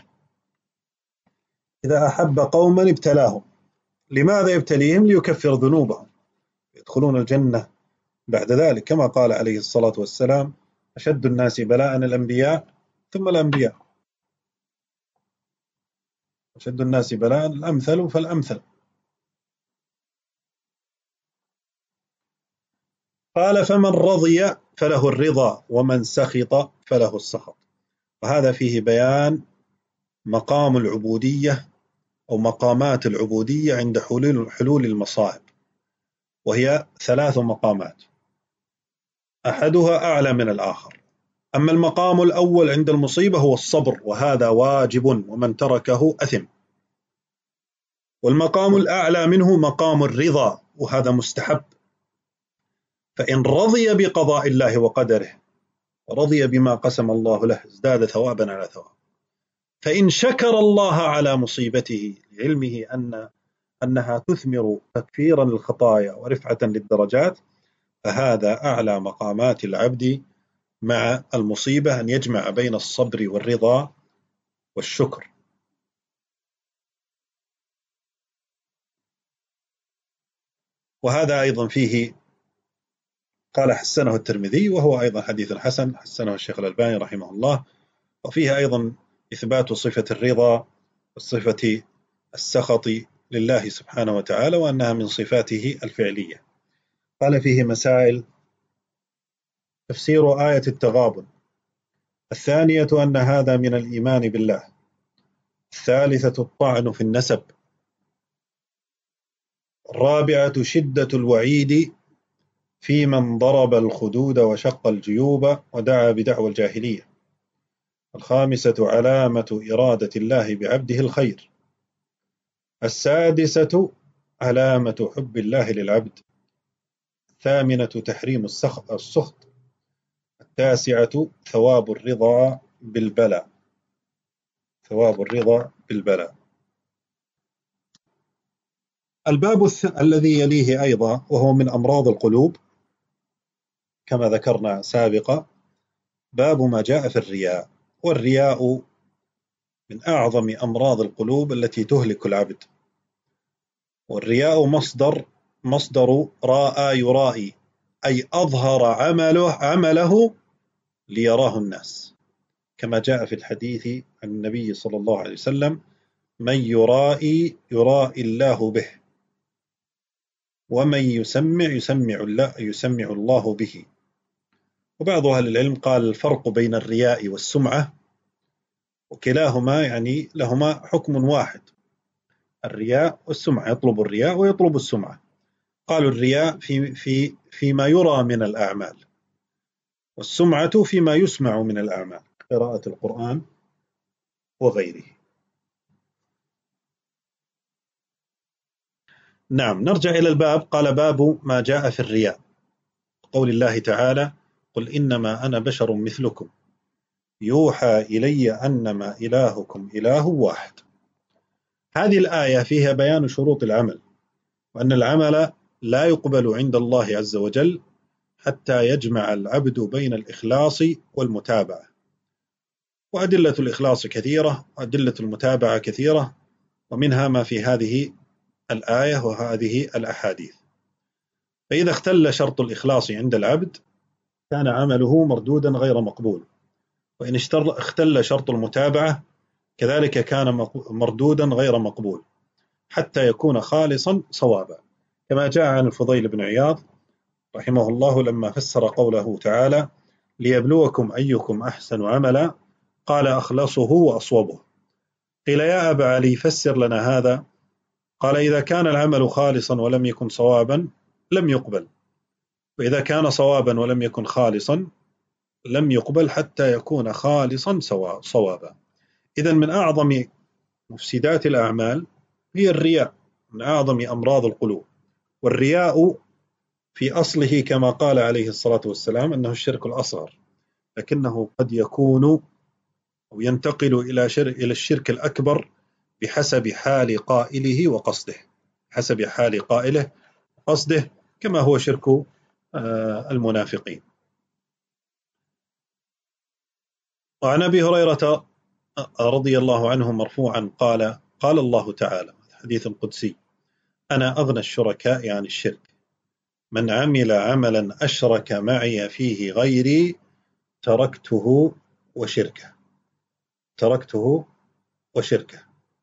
إذا أحب قوما ابتلاهم. لماذا يبتليهم؟ ليكفر ذنوبهم، يدخلون الجنة بعد ذلك، كما قال عليه الصلاة والسلام: أشد الناس بلاء الأنبياء ثم الأنبياء، أشد الناس بلاء الأمثل فالأمثل. قال: فمن رضي فله الرضا، ومن سخط فله السخط. وهذا فيه بيان مقام العبودية أو مقامات العبودية عند حلول المصائب، وهي 3 مقامات، أحدها أعلى من الآخر. أما المقام الأول عند المصيبة هو الصبر، وهذا واجب، ومن تركه أثم. والمقام الأعلى منه مقام الرضا، وهذا مستحب. فإن رضي بقضاء الله وقدره ورضي بما قسم الله له ازداد ثوابا على ثواب. فإن شكر الله على مصيبته لعلمه أنها تثمر تكفيرا للخطايا ورفعة للدرجات، فهذا أعلى مقامات العبد مع المصيبة، أن يجمع بين الصبر والرضا والشكر. وهذا أيضا فيه قال حسنه الترمذي، وهو أيضا حديث حسن، حسنه الشيخ الألباني رحمه الله. وفيه أيضا إثبات صفة الرضا وصفة السخط لله سبحانه وتعالى، وأنها من صفاته الفعلية. قال فيه مسائل: تفسير آية التغابن. الثانية أن هذا من الإيمان بالله. الثالثة الطعن في النسب. الرابعة شدة الوعيد في من ضرب الخدود وشق الجيوب ودعا بدعوى الجاهلية. الخامسة علامة إرادة الله بعبده الخير. السادسة علامة حب الله للعبد. الثامنة تحريم السخط. التاسعة ثواب الرضا بالبلاء، ثواب الرضا بالبلاء. الباب الذي يليه أيضا، وهو من أمراض القلوب كما ذكرنا سابقا، باب ما جاء في الرياء. والرياء من أعظم أمراض القلوب التي تهلك العبد. والرياء مصدر راء يرائي، أي أظهر عمله ليراه الناس، كما جاء في الحديث عن النبي صلى الله عليه وسلم: من يرائي الله به، ومن يسمع الله به. وبعض أهل العلم قال الفرق بين الرياء والسمعة، وكلاهما يعني لهما حكم واحد، الرياء والسمعة، يطلب الرياء ويطلب السمعة. قالوا الرياء فيما يرى من الأعمال، والسمعة فيما يسمع من الأعمال، قراءة القرآن وغيره. نعم، نرجع إلى الباب. قال: باب ما جاء في الرياء. قول الله تعالى: قل إنما أنا بشر مثلكم يوحى إلي أنما إلهكم إله واحد. هذه الآية فيها بيان شروط العمل، وأن العمل لا يقبل عند الله عز وجل حتى يجمع العبد بين الإخلاص والمتابعة. وأدلة الإخلاص كثيرة، وأدلة المتابعة كثيرة، ومنها ما في هذه الآية وهذه الأحاديث. فإذا اختل شرط الإخلاص عند العبد كان عمله مردودا غير مقبول، وإن اختل شرط المتابعة كذلك كان مردودا غير مقبول حتى يكون خالصا صوابا، كما جاء عن الفضيل بن عياض رحمه الله لما فسر قوله تعالى: ليبلوكم أيكم أحسن عملا، قال: أخلصه وأصوبه. قيل: يا أبا علي فسر لنا هذا. قال: إذا كان العمل خالصا ولم يكن صوابا لم يقبل، وإذا كان صوابا ولم يكن خالصا لم يقبل حتى يكون خالصا صوابا. إذن من أعظم مفسدات الأعمال هي الرياء، من أعظم أمراض القلوب. والرياء في أصله كما قال عليه الصلاة والسلام أنه الشرك الأصغر، لكنه قد يكون أو ينتقل إلى الشرك الأكبر بحسب حال قائله وقصده، حسب حال قائله وقصده، كما هو شرك المنافقين. وعن أبي هريرة رضي الله عنه مرفوعا قال: قال الله تعالى، حديث قدسي: أنا أغنى الشركاء عن الشرك، من عمل عملا أشرك معي فيه غيري تركته وشركه. تركته وشركه.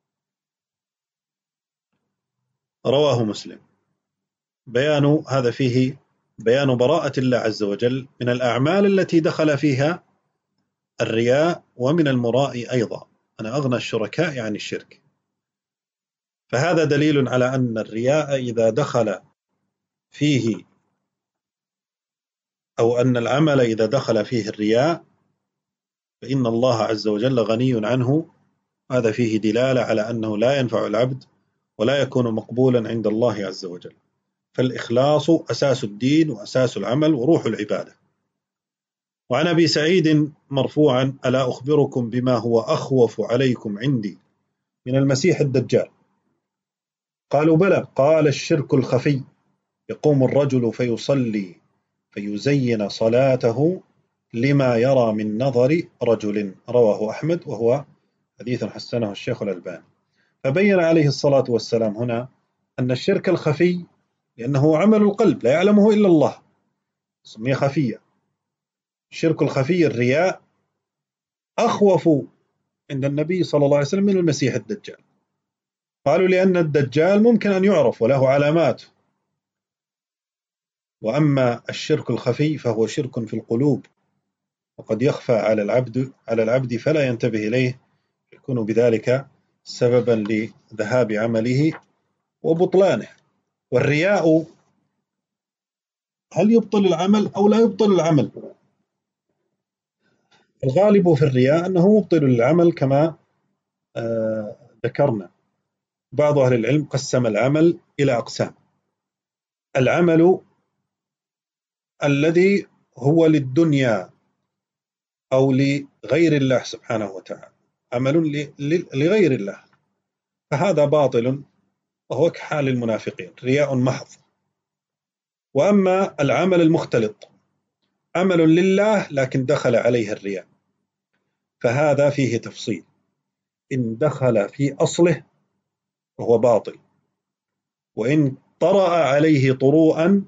رواه مسلم. بيان هذا فيه بيان براءة الله عز وجل من الأعمال التي دخل فيها الرياء، ومن المراء أيضا. أنا أغنى الشركاء عن الشرك. فهذا دليل على أن الرياء إذا دخل فيه، أو أن العمل إذا دخل فيه الرياء فإن الله عز وجل غني عنه. هذا فيه دلالة على أنه لا ينفع العبد ولا يكون مقبولا عند الله عز وجل. فالإخلاص أساس الدين وأساس العمل وروح العبادة. وعن أبي سعيد مرفوعا: ألا أخبركم بما هو أخوف عليكم عندي من المسيح الدجال؟ قالوا: بلى. قال: الشرك الخفي، يقوم الرجل فيصلي فيزين صلاته لما يرى من نظر رجل. رواه أحمد، وهو حديث حسنه الشيخ الألباني. فبين عليه الصلاة والسلام هنا أن الشرك الخفي، لأنه عمل القلب لا يعلمه إلا الله، سمي خفيا. الشرك الخفي الرياء أخوف عند النبي صلى الله عليه وسلم من المسيح الدجال. قالوا: لأن الدجال ممكن أن يعرف وله علامات، وأما الشرك الخفي فهو شرك في القلوب، وقد يخفى على العبد فلا ينتبه إليه، يكون بذلك سببا لذهاب عمله وبطلانه. والرياء هل يبطل العمل أو لا يبطل العمل؟ الغالب في الرياء أنه مبطل للعمل كما ذكرنا. بعض أهل العلم قسم العمل إلى أقسام: العمل الذي هو للدنيا أو لغير الله سبحانه وتعالى، عمل لغير الله، فهذا باطل وهو كحال المنافقين، رياء محض. وأما العمل المختلط، عمل لله لكن دخل عليه الرياء، فهذا فيه تفصيل: إن دخل في أصله فهو باطل، وإن طرأ عليه طروءا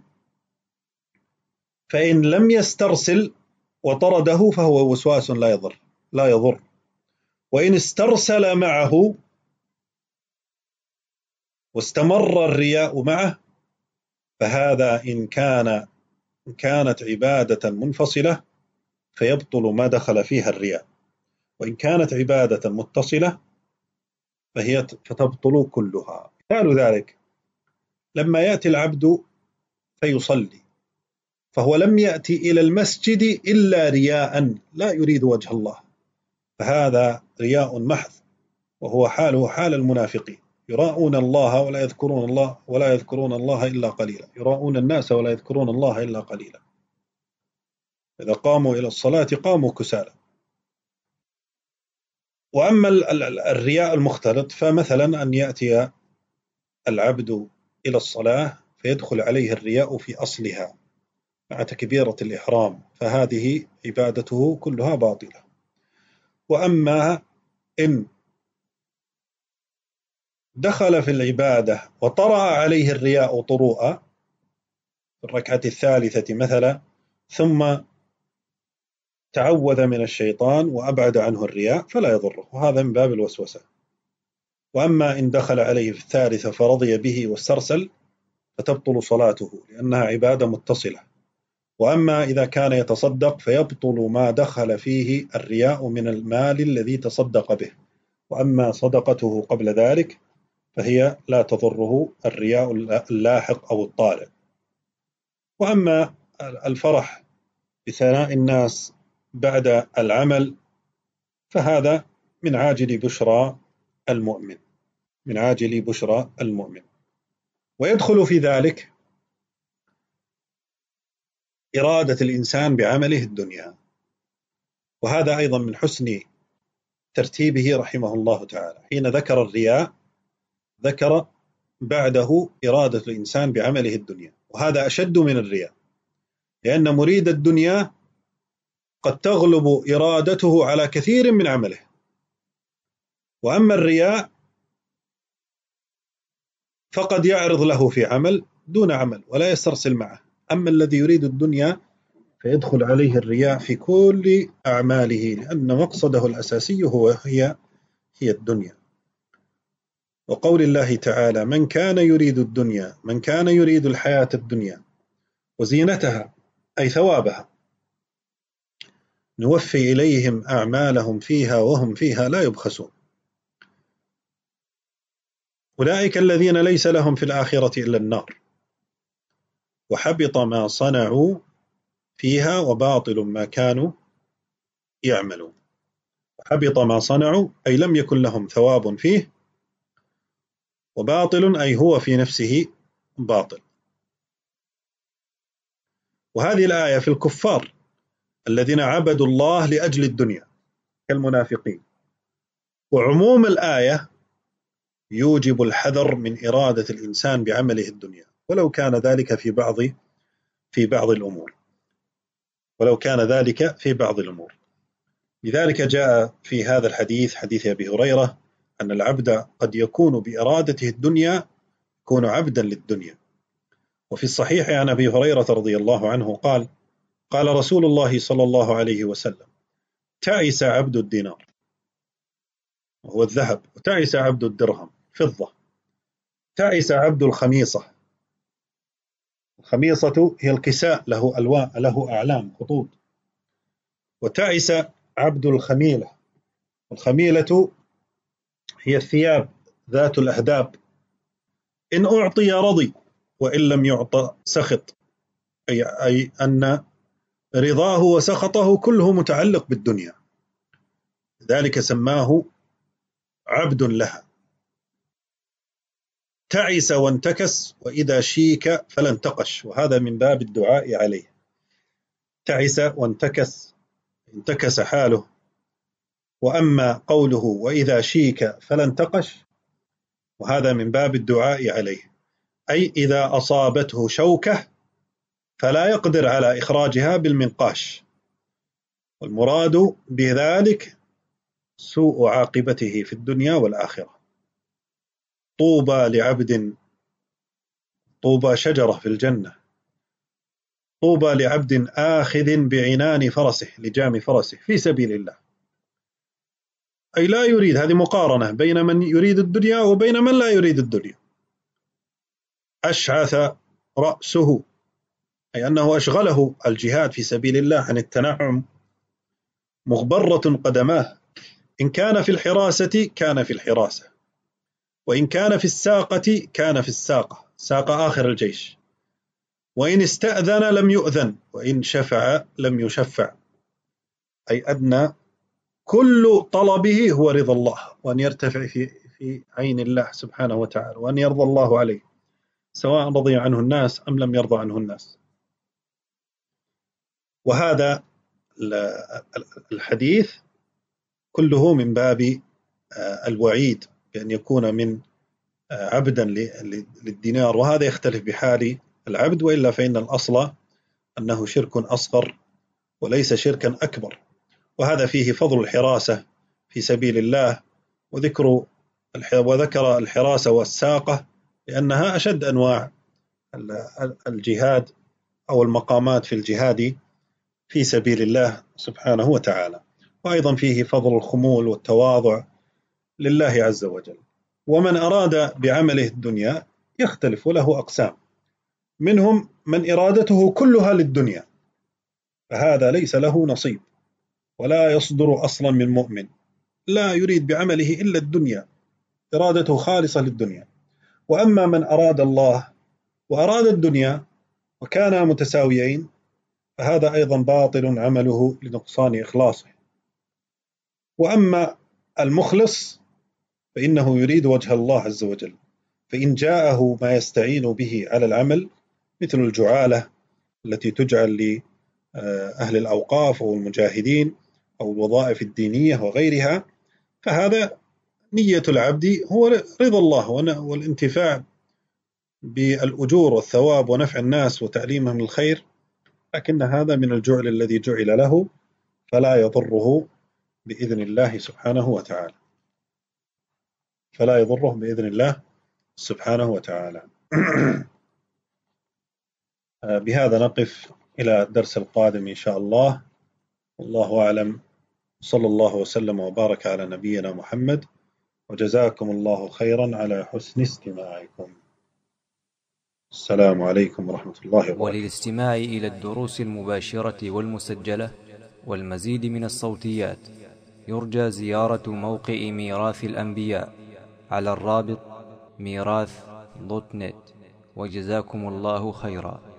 فإن لم يسترسل وطرده فهو وسواس لا يضر. وإن استرسل معه واستمر الرياء معه فهذا إن كانت عبادة منفصلة فيبطل ما دخل فيها الرياء، وإن كانت عبادة متصلة فتبطل كلها. مثال ذلك لما يأتي العبد فيصلي، فهو لم يأتي إلى المسجد إلا رياء، لا يريد وجه الله، فهذا رياء محض، وهو حاله حال المنافقين، يراءون الله ولا يذكرون الله إلا قليلا، يراءون الناس ولا يذكرون الله إلا قليلا، إذا قاموا إلى الصلاة قاموا كسالى. وأما الرياء المختلط، فمثلا أن يأتي العبد إلى الصلاة فيدخل عليه الرياء في أصلها مع تكبيرة الإحرام، فهذه عبادته كلها باطلة. وأما إن دخل في العبادة وطرأ عليه الرياء طروءا في الركعة الثالثة مثلا، ثم تعوذ من الشيطان وأبعد عنه الرياء فلا يضره، وهذا من باب الوسوسة. وأما إن دخل عليه في الثالثة فرضي به واسترسل فتبطل صلاته لأنها عبادة متصلة. وأما إذا كان يتصدق فيبطل ما دخل فيه الرياء من المال الذي تصدق به، وأما صدقته قبل ذلك فهي لا تضره الرياء اللاحق أو الطارئ. وأما الفرح بثناء الناس بعد العمل فهذا من عاجل بشرى المؤمن، من عاجل بشرى المؤمن. ويدخل في ذلك إرادة الإنسان بعمله الدنيا، وهذا أيضا من حسن ترتيبه رحمه الله تعالى، حين ذكر الرياء ذكر بعده إرادة الإنسان بعمله الدنيا، وهذا أشد من الرياء، لأن مريد الدنيا قد تغلب إرادته على كثير من عمله. وأما الرياء فقد يعرض له في عمل دون عمل ولا يسترسل معه. أما الذي يريد الدنيا فيدخل عليه الرياء في كل أعماله، لأن مقصده الأساسي هي الدنيا. وقول الله تعالى: من كان يريد الدنيا، من كان يريد الحياة الدنيا وزينتها أي ثوابها، نوفي إليهم أعمالهم فيها وهم فيها لا يبخسون، أولئك الذين ليس لهم في الآخرة إلا النار وحبط ما صنعوا فيها وباطل ما كانوا يعملون. حبط ما صنعوا أي لم يكن لهم ثواب فيه، وباطل أي هو في نفسه باطل. وهذه الآية في الكفار الذين عبدوا الله لأجل الدنيا كالمنافقين. وعموم الآية يوجب الحذر من إرادة الإنسان بعمله الدنيا، ولو كان ذلك في بعض الأمور، ولو كان ذلك في بعض الأمور. لذلك جاء في هذا الحديث، حديث أبي هريرة، أن العبد قد يكون بإرادته الدنيا يكون عبدا للدنيا. وفي الصحيح عن أبي هريرة رضي الله عنه قال: قال رسول الله صلى الله عليه وسلم: تعس عبد الدينار وهو الذهب، وتعس عبد الدرهم فضة، تعس عبد الخميصة، الخميصة هي الكساء له ألوان له أعلام خطوط، وتعس عبد الخميلة، الخميلة هي الثياب ذات الأهداب، إن أعطي رضي وإن لم يعطى سخط، أي أن رضاه وسخطه كله متعلق بالدنيا، ذلك سماه عبد لها. تعس وانتكس وإذا شيك فلا انتقش، وهذا من باب الدعاء عليه. تعس وانتكس، انتكس حاله. وأما قوله وإذا شيك فلا انتقش، وهذا من باب الدعاء عليه، أي إذا أصابته شوكة فلا يقدر على إخراجها بالمنقاش، والمراد بذلك سوء عاقبته في الدنيا والآخرة. طوبى لعبد، طوبى شجرة في الجنة، طوبى لعبد آخذ بعنان فرسه، لجام فرسه في سبيل الله، أي لا يريد، هذه مقارنة بين من يريد الدنيا وبين من لا يريد الدنيا. أشعث رأسه أي أنه أشغله الجهاد في سبيل الله عن التنعم، مغبرة قدماه، إن كان في الحراسة كان في الحراسة وإن كان في الساقة كان في الساقة، ساقة آخر الجيش، وإن استأذن لم يؤذن، وإن شفع لم يشفع، أي أدنى كل طلبه هو رضا الله، وأن يرتفع في عين الله سبحانه وتعالى، وأن يرضى الله عليه، سواء رضي عنه الناس أم لم يرضى عنه الناس. وهذا الحديث كله من باب الوعيد بأن يكون من عبدا للدينار، وهذا يختلف بحال العبد، وإلا فإن الأصل أنه شرك أصغر وليس شركا أكبر. وهذا فيه فضل الحراسة في سبيل الله، وذكر الحراسة والساقة لأنها أشد أنواع الجهاد أو المقامات في الجهاد في سبيل الله سبحانه وتعالى. وأيضا فيه فضل الخمول والتواضع لله عز وجل. ومن أراد بعمله الدنيا يختلف، وله أقسام، منهم من إرادته كلها للدنيا، فهذا ليس له نصيب، ولا يصدر أصلا من مؤمن لا يريد بعمله إلا الدنيا، إرادته خالصة للدنيا. وأما من أراد الله وأراد الدنيا وكانا متساويين، فهذا أيضا باطل عمله لنقصان إخلاصه. وأما المخلص فإنه يريد وجه الله عز وجل، فإن جاءه ما يستعين به على العمل مثل الجعالة التي تجعل لأهل الأوقاف أو المجاهدين أو الوظائف الدينية وغيرها، فهذا نية العبد هو رضا الله والانتفاع بالأجور والثواب ونفع الناس وتعليمهم الخير، لكن هذا من الجعل الذي جعل له، فلا يضره بإذن الله سبحانه وتعالى، فلا يضره بإذن الله سبحانه وتعالى. بهذا نقف إلى الدرس القادم إن شاء الله، والله أعلم. صلى الله وسلم وبارك على نبينا محمد، وجزاكم الله خيرا على حسن استماعكم. السلام عليكم ورحمة الله وبركاته. وللاستماع إلى الدروس المباشرة والمسجلة والمزيد من الصوتيات يرجى زيارة موقع ميراث الأنبياء على الرابط ميراث.net. وجزاكم الله خيرا.